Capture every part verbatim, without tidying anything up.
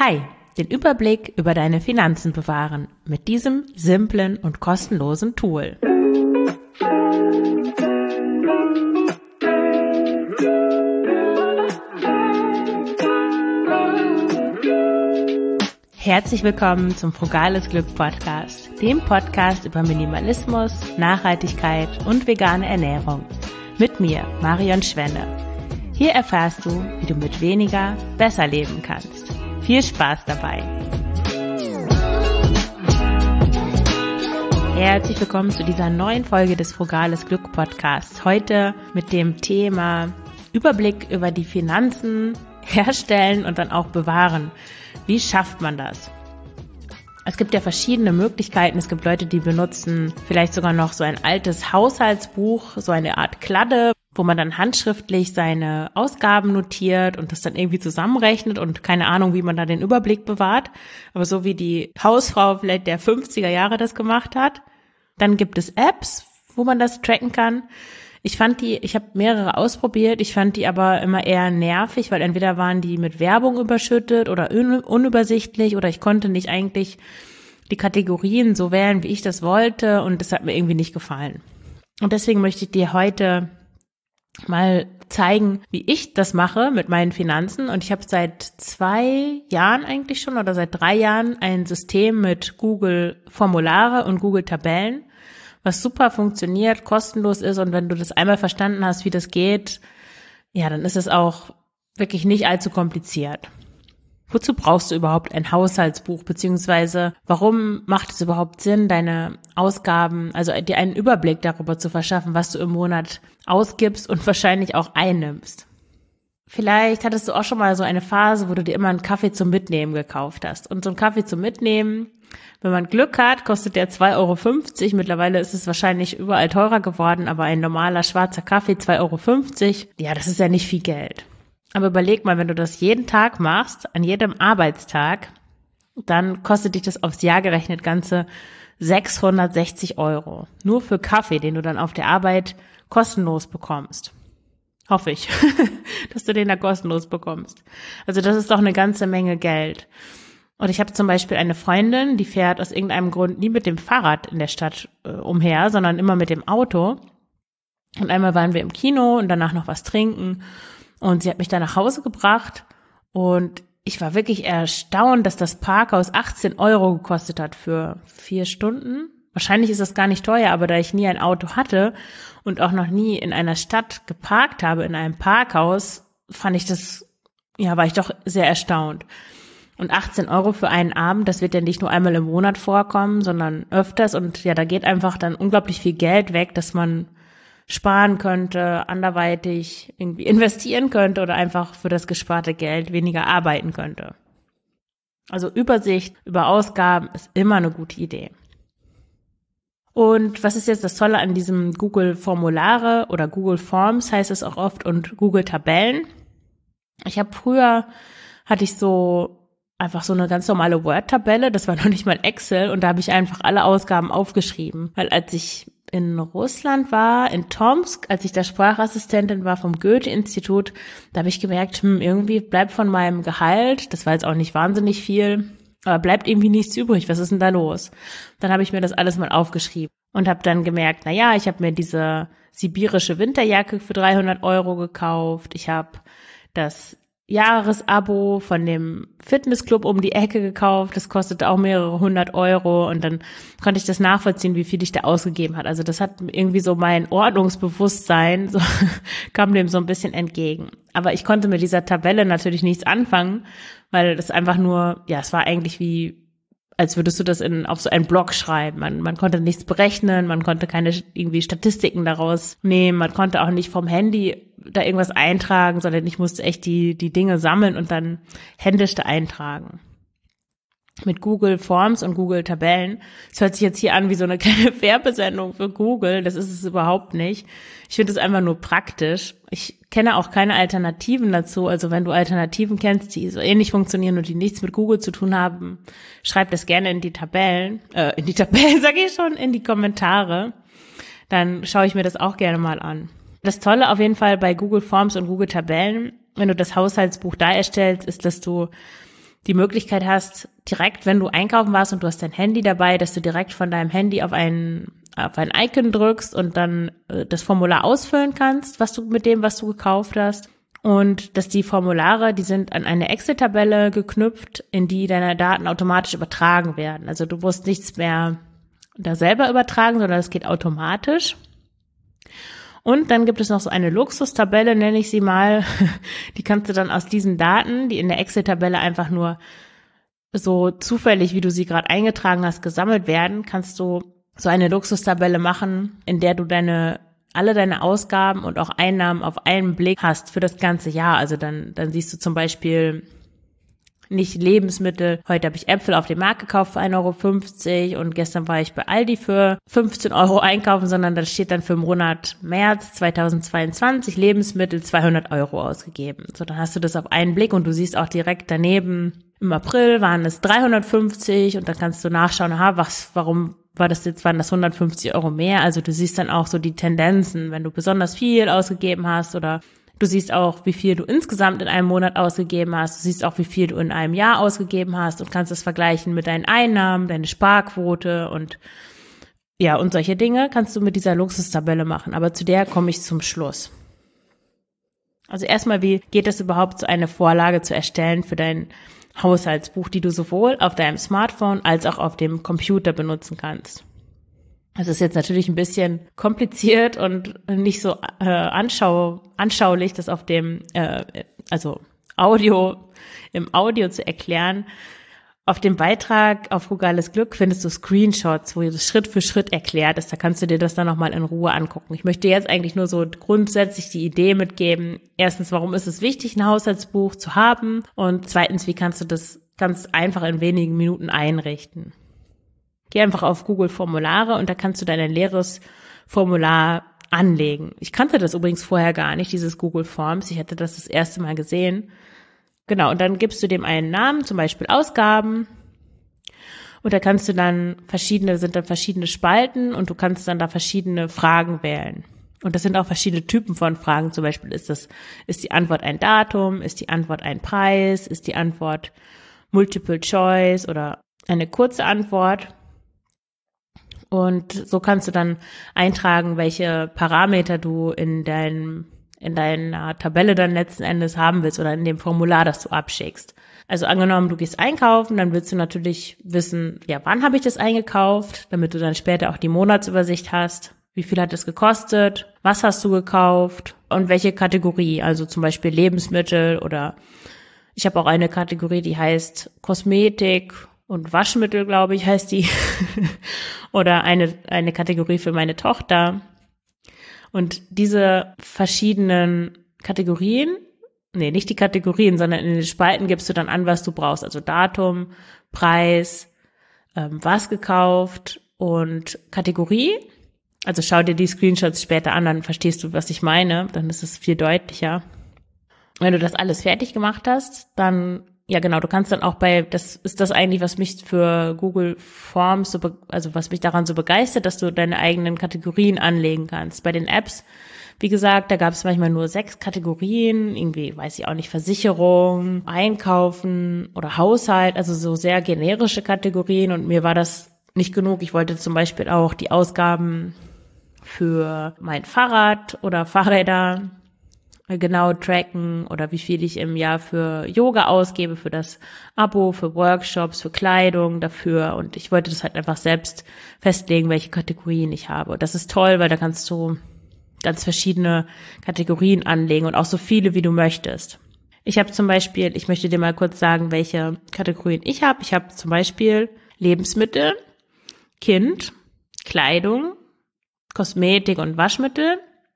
Hi, den Überblick über deine Finanzen bewahren mit diesem simplen und kostenlosen Tool. Herzlich willkommen zum Frugales Glück Podcast, dem Podcast über Minimalismus, Nachhaltigkeit und vegane Ernährung. Mit mir, Marion Schwenne. Hier erfährst du, wie du mit weniger besser leben kannst. Viel Spaß dabei! Herzlich willkommen zu dieser neuen Folge des Frugales Glück Podcasts. Heute mit dem Thema Überblick über die Finanzen herstellen und dann auch bewahren. Wie schafft man das? Es gibt ja verschiedene Möglichkeiten. Es gibt Leute, die benutzen vielleicht sogar noch so ein altes Haushaltsbuch, so eine Art Kladde, wo man dann handschriftlich seine Ausgaben notiert und das dann irgendwie zusammenrechnet und keine Ahnung, wie man da den Überblick bewahrt. Aber so wie die Hausfrau vielleicht der fünfziger Jahre das gemacht hat. Dann gibt es Apps, wo man das tracken kann. Ich fand die, ich habe mehrere ausprobiert, ich fand die aber immer eher nervig, weil entweder waren die mit Werbung überschüttet oder un- unübersichtlich oder ich konnte nicht eigentlich die Kategorien so wählen, wie ich das wollte und das hat mir irgendwie nicht gefallen. Und deswegen möchte ich dir heute mal zeigen, wie ich das mache mit meinen Finanzen und ich habe seit zwei Jahren eigentlich schon oder seit drei Jahren ein System mit Google Formulare und Google Tabellen, was super funktioniert, kostenlos ist und wenn du das einmal verstanden hast, wie das geht, ja, dann ist es auch wirklich nicht allzu kompliziert. Wozu brauchst du überhaupt ein Haushaltsbuch, beziehungsweise warum macht es überhaupt Sinn, deine Ausgaben, also dir einen Überblick darüber zu verschaffen, was du im Monat ausgibst und wahrscheinlich auch einnimmst? Vielleicht hattest du auch schon mal so eine Phase, wo du dir immer einen Kaffee zum Mitnehmen gekauft hast. Und so ein Kaffee zum Mitnehmen, wenn man Glück hat, kostet der zwei Euro fünfzig. Mittlerweile ist es wahrscheinlich überall teurer geworden, aber ein normaler schwarzer Kaffee zwei Euro fünfzig, ja, das ist ja nicht viel Geld. Aber überleg mal, wenn du das jeden Tag machst, an jedem Arbeitstag, dann kostet dich das aufs Jahr gerechnet ganze sechshundertsechzig Euro. Nur für Kaffee, den du dann auf der Arbeit kostenlos bekommst. Hoffe ich, dass du den da kostenlos bekommst. Also das ist doch eine ganze Menge Geld. Und ich habe zum Beispiel eine Freundin, die fährt aus irgendeinem Grund nie mit dem Fahrrad in der Stadt äh, umher, sondern immer mit dem Auto. Und einmal waren wir im Kino und danach noch was trinken. Und sie hat mich da nach Hause gebracht. Und ich war wirklich erstaunt, dass das Parkhaus achtzehn Euro gekostet hat für vier Stunden. Wahrscheinlich ist das gar nicht teuer, aber da ich nie ein Auto hatte und auch noch nie in einer Stadt geparkt habe, in einem Parkhaus, fand ich das, ja, war ich doch sehr erstaunt. Und achtzehn Euro für einen Abend, das wird ja nicht nur einmal im Monat vorkommen, sondern öfters. Und ja, da geht einfach dann unglaublich viel Geld weg, dass man sparen könnte, anderweitig irgendwie investieren könnte oder einfach für das gesparte Geld weniger arbeiten könnte. Also Übersicht über Ausgaben ist immer eine gute Idee. Und was ist jetzt das Tolle an diesem Google Formulare oder Google Forms heißt es auch oft und Google Tabellen? Ich habe früher, hatte ich so einfach so eine ganz normale Word-Tabelle, das war noch nicht mal Excel und da habe ich einfach alle Ausgaben aufgeschrieben. Weil als ich in Russland war, in Tomsk, als ich da Sprachassistentin war vom Goethe-Institut, da habe ich gemerkt, hm, irgendwie bleibt von meinem Gehalt, das war jetzt auch nicht wahnsinnig viel, aber bleibt irgendwie nichts übrig, was ist denn da los? Dann habe ich mir das alles mal aufgeschrieben und habe dann gemerkt, na ja, ich habe mir diese sibirische Winterjacke für dreihundert Euro gekauft, ich habe das Jahresabo von dem Fitnessclub um die Ecke gekauft, das kostete auch mehrere hundert Euro und dann konnte ich das nachvollziehen, wie viel ich da ausgegeben hat. Also das hat irgendwie so mein Ordnungsbewusstsein, so kam dem so ein bisschen entgegen. Aber ich konnte mit dieser Tabelle natürlich nichts anfangen, weil das einfach nur, ja, es war eigentlich wie, als würdest du das in auf so einen Blog schreiben. Man, man konnte nichts berechnen, man konnte keine irgendwie Statistiken daraus nehmen, man konnte auch nicht vom Handy da irgendwas eintragen, sondern ich musste echt die die Dinge sammeln und dann händisch da eintragen. Mit Google Forms und Google Tabellen. Das hört sich jetzt hier an wie so eine kleine Werbesendung für Google. Das ist es überhaupt nicht. Ich finde es einfach nur praktisch. Ich kenne auch keine Alternativen dazu. Also wenn du Alternativen kennst, die so ähnlich funktionieren und die nichts mit Google zu tun haben, schreib das gerne in die Tabellen, äh, in die Tabellen sage ich schon, in die Kommentare. Dann schaue ich mir das auch gerne mal an. Das Tolle auf jeden Fall bei Google Forms und Google Tabellen, wenn du das Haushaltsbuch da erstellst, ist, dass du die Möglichkeit hast, direkt, wenn du einkaufen warst und du hast dein Handy dabei, dass du direkt von deinem Handy auf ein, auf ein Icon drückst und dann äh, das Formular ausfüllen kannst, was du mit dem, was du gekauft hast. Und dass die Formulare, die sind an eine Excel-Tabelle geknüpft, in die deine Daten automatisch übertragen werden. Also du musst nichts mehr da selber übertragen, sondern es geht automatisch. Und dann gibt es noch so eine Luxustabelle, nenne ich sie mal. Die kannst du dann aus diesen Daten, die in der Excel-Tabelle einfach nur so zufällig, wie du sie gerade eingetragen hast, gesammelt werden, kannst du so eine Luxustabelle machen, in der du deine alle deine Ausgaben und auch Einnahmen auf einen Blick hast für das ganze Jahr. Also dann dann siehst du zum Beispiel nicht Lebensmittel. Heute habe ich Äpfel auf dem Markt gekauft für ein Euro fünfzig und gestern war ich bei Aldi für fünfzehn Euro einkaufen, sondern da steht dann für den Monat März zweitausendzweiundzwanzig Lebensmittel zweihundert Euro ausgegeben. So, dann hast du das auf einen Blick und du siehst auch direkt daneben, im April waren es dreihundertfünfzig und dann kannst du nachschauen, aha, was, warum war das jetzt, waren das hundertfünfzig Euro mehr? Also du siehst dann auch so die Tendenzen, wenn du besonders viel ausgegeben hast oder du siehst auch, wie viel du insgesamt in einem Monat ausgegeben hast. Du siehst auch, wie viel du in einem Jahr ausgegeben hast und kannst es vergleichen mit deinen Einnahmen, deine Sparquote und ja, und solche Dinge kannst du mit dieser Luxustabelle machen. Aber zu der komme ich zum Schluss. Also erstmal, wie geht es überhaupt, so eine Vorlage zu erstellen für dein Haushaltsbuch, die du sowohl auf deinem Smartphone als auch auf dem Computer benutzen kannst? Es ist jetzt natürlich ein bisschen kompliziert und nicht so äh, anschau anschaulich, das auf dem, äh, also Audio, im Audio zu erklären. Auf dem Beitrag auf Frugales Glück findest du Screenshots, wo das Schritt für Schritt erklärt ist. Da kannst du dir das dann nochmal in Ruhe angucken. Ich möchte jetzt eigentlich nur so grundsätzlich die Idee mitgeben. Erstens, warum ist es wichtig, ein Haushaltsbuch zu haben? Und zweitens, wie kannst du das ganz einfach in wenigen Minuten einrichten? Geh einfach auf Google Formulare und da kannst du dein leeres Formular anlegen. Ich kannte das übrigens vorher gar nicht, dieses Google Forms. Ich hatte das das erste Mal gesehen. Genau, und dann gibst du dem einen Namen, zum Beispiel Ausgaben. Und da kannst du dann verschiedene, sind dann verschiedene Spalten und du kannst dann da verschiedene Fragen wählen. Und das sind auch verschiedene Typen von Fragen. Zum Beispiel ist das, ist die Antwort ein Datum, ist die Antwort ein Preis, ist die Antwort Multiple Choice oder eine kurze Antwort. Und so kannst du dann eintragen, welche Parameter du in deinem, in deiner Tabelle dann letzten Endes haben willst oder in dem Formular, das du abschickst. Also angenommen, du gehst einkaufen, dann willst du natürlich wissen, ja, wann habe ich das eingekauft, damit du dann später auch die Monatsübersicht hast. Wie viel hat es gekostet? Was hast du gekauft? Und welche Kategorie? Also zum Beispiel Lebensmittel oder ich habe auch eine Kategorie, die heißt Kosmetik und Waschmittel, glaube ich, heißt die. Oder eine, eine Kategorie für meine Tochter. Und diese verschiedenen Kategorien, nee, nicht die Kategorien, sondern in den Spalten gibst du dann an, was du brauchst. Also Datum, Preis, ähm, was gekauft und Kategorie. Also schau dir die Screenshots später an, dann verstehst du, was ich meine. Dann ist es viel deutlicher. Wenn du das alles fertig gemacht hast, dann ja, genau, du kannst dann auch bei, das ist das eigentlich, was mich für Google Forms, so be, also was mich daran so begeistert, dass du deine eigenen Kategorien anlegen kannst. Bei den Apps, wie gesagt, da gab es manchmal nur sechs Kategorien, irgendwie, weiß ich auch nicht, Versicherung, Einkaufen oder Haushalt, also so sehr generische Kategorien und mir war das nicht genug. Ich wollte zum Beispiel auch die Ausgaben für mein Fahrrad oder Fahrräder genau tracken oder wie viel ich im Jahr für Yoga ausgebe, für das Abo, für Workshops, für Kleidung dafür und ich wollte das halt einfach selbst festlegen, welche Kategorien ich habe. Und das ist toll, weil da kannst du ganz verschiedene Kategorien anlegen und auch so viele, wie du möchtest. Ich habe zum Beispiel, ich möchte dir mal kurz sagen, welche Kategorien ich habe. Ich habe zum Beispiel Lebensmittel, Kind, Kleidung, Kosmetik und Waschmittel,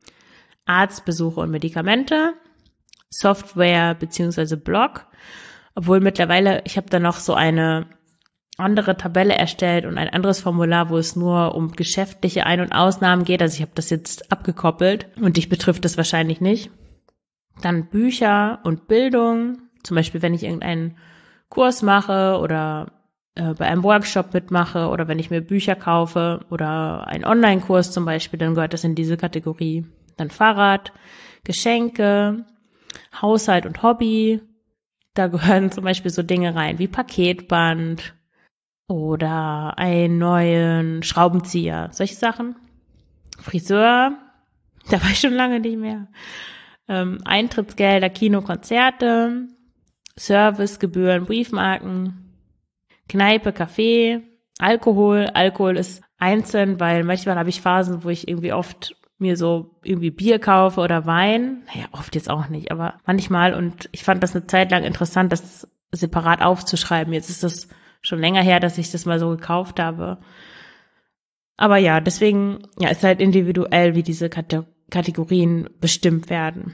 Arztbesuche und Medikamente, Software beziehungsweise Blog, obwohl mittlerweile, ich habe da noch so eine andere Tabelle erstellt und ein anderes Formular, wo es nur um geschäftliche Ein- und Ausnahmen geht, also ich habe das jetzt abgekoppelt und dich betrifft das wahrscheinlich nicht. Dann Bücher und Bildung, zum Beispiel wenn ich irgendeinen Kurs mache oder äh, bei einem Workshop mitmache oder wenn ich mir Bücher kaufe oder einen Online-Kurs zum Beispiel, dann gehört das in diese Kategorie. Dann Fahrrad, Geschenke, Haushalt und Hobby, Da gehören zum Beispiel so Dinge rein wie Paketband oder einen neuen Schraubenzieher, solche Sachen. Friseur, da war ich schon lange nicht mehr. Ähm, Eintrittsgelder, Kino, Konzerte, Servicegebühren, Briefmarken, Kneipe, Café, Alkohol. Alkohol ist einzeln, weil manchmal habe ich Phasen, wo ich irgendwie oft mir so irgendwie Bier kaufe oder Wein. Naja, oft jetzt auch nicht, aber manchmal. Und ich fand das eine Zeit lang interessant, das separat aufzuschreiben. Jetzt ist das schon länger her, dass ich das mal so gekauft habe. Aber ja, deswegen ja, ist halt individuell, wie diese Kate- Kategorien bestimmt werden.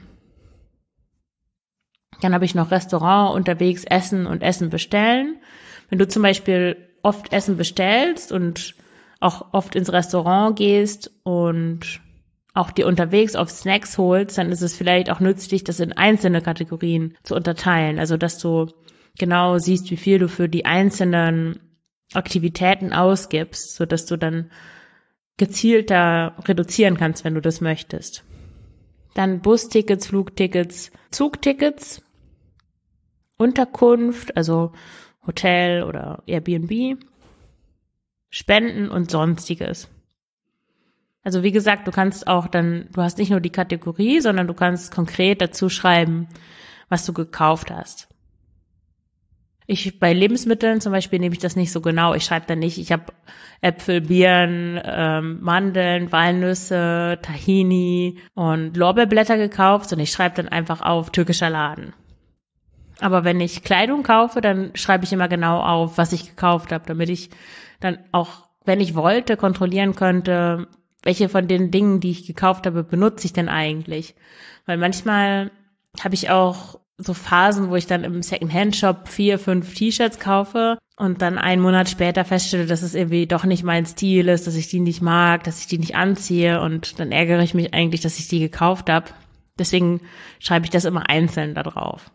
Dann habe ich noch Restaurant, unterwegs essen und Essen bestellen. Wenn du zum Beispiel oft Essen bestellst und auch oft ins Restaurant gehst und auch dir unterwegs auf Snacks holst, dann ist es vielleicht auch nützlich, das in einzelne Kategorien zu unterteilen. Also, dass du genau siehst, wie viel du für die einzelnen Aktivitäten ausgibst, sodass du dann gezielter reduzieren kannst, wenn du das möchtest. Dann Bustickets, Flugtickets, Zugtickets, Unterkunft, also Hotel oder Airbnb, Spenden und Sonstiges. Also wie gesagt, du kannst auch dann, du hast nicht nur die Kategorie, sondern du kannst konkret dazu schreiben, was du gekauft hast. Ich bei Lebensmitteln zum Beispiel nehme ich das nicht so genau. Ich schreibe dann nicht, ich habe Äpfel, Birnen, ähm, Mandeln, Walnüsse, Tahini und Lorbeerblätter gekauft, sondern ich schreibe dann einfach auf türkischer Laden. Aber wenn ich Kleidung kaufe, dann schreibe ich immer genau auf, was ich gekauft habe, damit ich dann auch, wenn ich wollte, kontrollieren könnte, welche von den Dingen, die ich gekauft habe, benutze ich denn eigentlich? Weil manchmal habe ich auch so Phasen, wo ich dann im Secondhand-Shop vier, fünf T-Shirts kaufe und dann einen Monat später feststelle, dass es irgendwie doch nicht mein Stil ist, dass ich die nicht mag, dass ich die nicht anziehe und dann ärgere ich mich eigentlich, dass ich die gekauft habe. Deswegen schreibe ich das immer einzeln da drauf.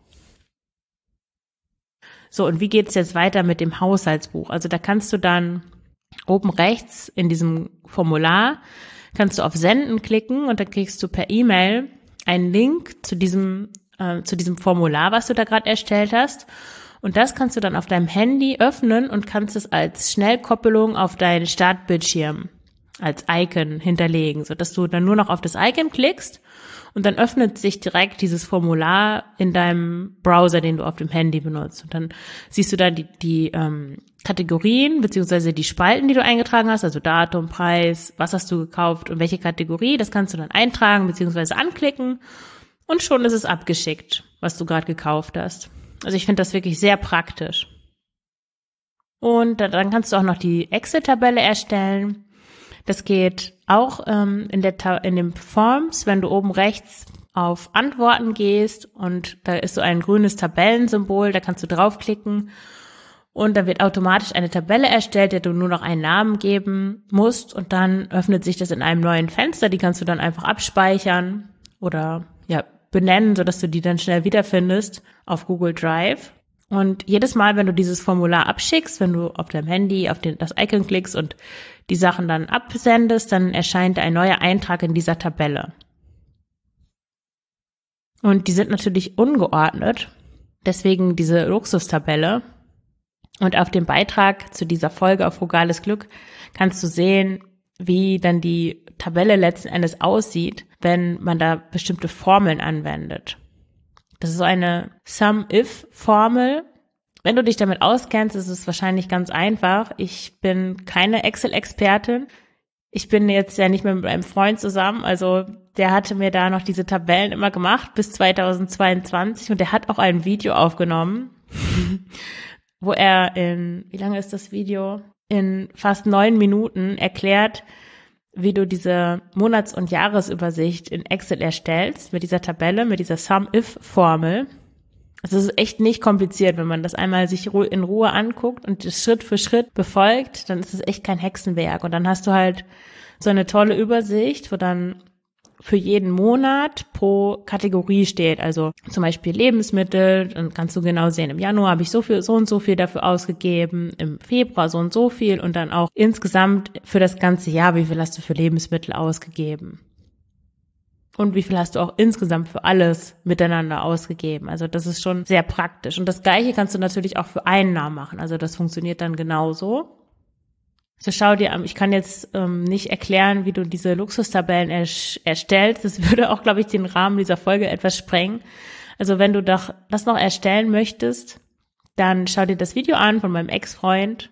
So, und wie geht's jetzt weiter mit dem Haushaltsbuch? Also da kannst du dann oben rechts in diesem Formular, kannst du auf Senden klicken und dann kriegst du per E-Mail einen Link zu diesem äh, zu diesem Formular, was du da gerade erstellt hast. Und das kannst du dann auf deinem Handy öffnen und kannst es als Schnellkoppelung auf deinen Startbildschirm als Icon hinterlegen, sodass du dann nur noch auf das Icon klickst und dann öffnet sich direkt dieses Formular in deinem Browser, den du auf dem Handy benutzt. Und dann siehst du da die, die ähm, Kategorien beziehungsweise die Spalten, die du eingetragen hast, also Datum, Preis, was hast du gekauft und welche Kategorie. Das kannst du dann eintragen beziehungsweise anklicken und schon ist es abgeschickt, was du gerade gekauft hast. Also ich finde das wirklich sehr praktisch. Und dann kannst du auch noch die Excel-Tabelle erstellen. Das geht auch ähm, in der Ta- in den Forms, wenn du oben rechts auf Antworten gehst und da ist so ein grünes Tabellensymbol, da kannst du draufklicken und da wird automatisch eine Tabelle erstellt, der du nur noch einen Namen geben musst und dann öffnet sich das in einem neuen Fenster, die kannst du dann einfach abspeichern oder ja benennen, sodass du die dann schnell wiederfindest auf Google Drive. Und jedes Mal, wenn du dieses Formular abschickst, wenn du auf deinem Handy auf den, das Icon klickst und die Sachen dann absendest, dann erscheint ein neuer Eintrag in dieser Tabelle. Und die sind natürlich ungeordnet, deswegen diese Luxustabelle. Und auf dem Beitrag zu dieser Folge auf Frugales Glück kannst du sehen, wie dann die Tabelle letzten Endes aussieht, wenn man da bestimmte Formeln anwendet. Das ist so eine Sum-If-Formel. Wenn du dich damit auskennst, ist es wahrscheinlich ganz einfach. Ich bin keine Excel-Expertin. Ich bin jetzt ja nicht mehr mit einem Freund zusammen. Also der hatte mir da noch diese Tabellen immer gemacht bis zweitausendzweiundzwanzig und der hat auch ein Video aufgenommen, wo er in, wie lange ist das Video? In fast neun Minuten erklärt, wie du diese Monats- und Jahresübersicht in Excel erstellst, mit dieser Tabelle, mit dieser Sum-If-Formel. Also es ist echt nicht kompliziert, wenn man das einmal sich in Ruhe anguckt und das Schritt für Schritt befolgt, dann ist es echt kein Hexenwerk. Und dann hast du halt so eine tolle Übersicht, wo dann für jeden Monat pro Kategorie steht. Also zum Beispiel Lebensmittel, dann kannst du genau sehen, im Januar habe ich so viel, so und so viel dafür ausgegeben, im Februar so und so viel und dann auch insgesamt für das ganze Jahr, wie viel hast du für Lebensmittel ausgegeben. und wie viel hast du auch insgesamt für alles miteinander ausgegeben. Also das ist schon sehr praktisch. Und das Gleiche kannst du natürlich auch für Einnahmen machen. Also das funktioniert dann genauso. Also schau dir an, ich kann jetzt ähm, nicht erklären, wie du diese Luxustabellen er- erstellst. Das würde auch, glaube ich, den Rahmen dieser Folge etwas sprengen. Also wenn du doch das noch erstellen möchtest, dann schau dir das Video an von meinem Ex-Freund.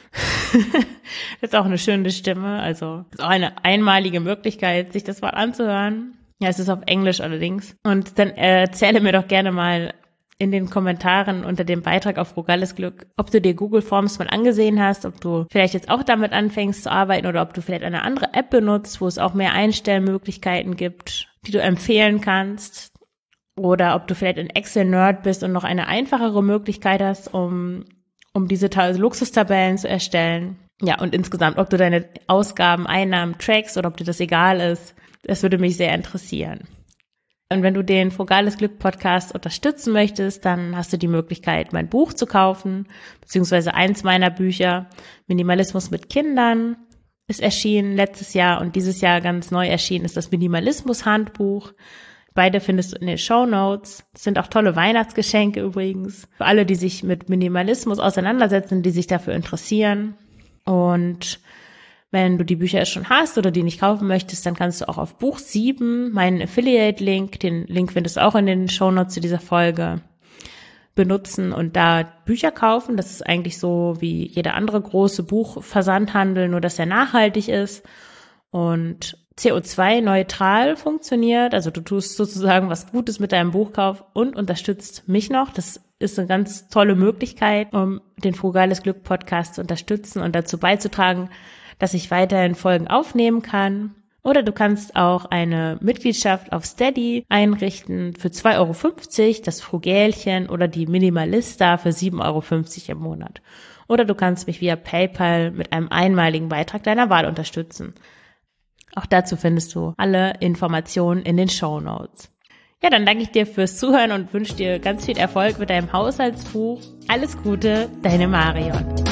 Das ist auch eine schöne Stimme. Also das ist auch eine einmalige Möglichkeit, sich das mal anzuhören. Ja, es ist auf Englisch allerdings. Und dann erzähle mir doch gerne mal in den Kommentaren unter dem Beitrag auf Frugales Glück, ob du dir Google Forms mal angesehen hast, ob du vielleicht jetzt auch damit anfängst zu arbeiten oder ob du vielleicht eine andere App benutzt, wo es auch mehr Einstellmöglichkeiten gibt, die du empfehlen kannst. Oder ob du vielleicht ein Excel-Nerd bist und noch eine einfachere Möglichkeit hast, um, um diese Luxustabellen zu erstellen. Ja, und insgesamt, ob du deine Ausgaben, Einnahmen trackst oder ob dir das egal ist. Das würde mich sehr interessieren. Und wenn du den Frugales Glück Podcast unterstützen möchtest, dann hast du die Möglichkeit, mein Buch zu kaufen, beziehungsweise eins meiner Bücher, Minimalismus mit Kindern, ist erschienen letztes Jahr und dieses Jahr ganz neu erschienen ist das Minimalismus-Handbuch. Beide findest du in den Shownotes. Das sind auch tolle Weihnachtsgeschenke übrigens. Für alle, die sich mit Minimalismus auseinandersetzen, die sich dafür interessieren. Und wenn du die Bücher schon hast oder die nicht kaufen möchtest, dann kannst du auch auf Buch sieben, meinen Affiliate-Link, den Link findest du auch in den Shownotes zu dieser Folge, benutzen und da Bücher kaufen. Das ist eigentlich so wie jeder andere große Buchversandhandel, nur dass er nachhaltig ist und C O zwei neutral funktioniert. Also du tust sozusagen was Gutes mit deinem Buchkauf und unterstützt mich noch. Das ist eine ganz tolle Möglichkeit, um den Frugales Glück Podcast zu unterstützen und dazu beizutragen, dass ich weiterhin Folgen aufnehmen kann. Oder du kannst auch eine Mitgliedschaft auf Steady einrichten für zwei Euro fünfzig, das Frugälchen oder die Minimalista für sieben Euro fünfzig im Monat. Oder du kannst mich via PayPal mit einem einmaligen Beitrag deiner Wahl unterstützen. Auch dazu findest du alle Informationen in den Shownotes. Ja, dann danke ich dir fürs Zuhören und wünsche dir ganz viel Erfolg mit deinem Haushaltsbuch. Alles Gute, deine Marion.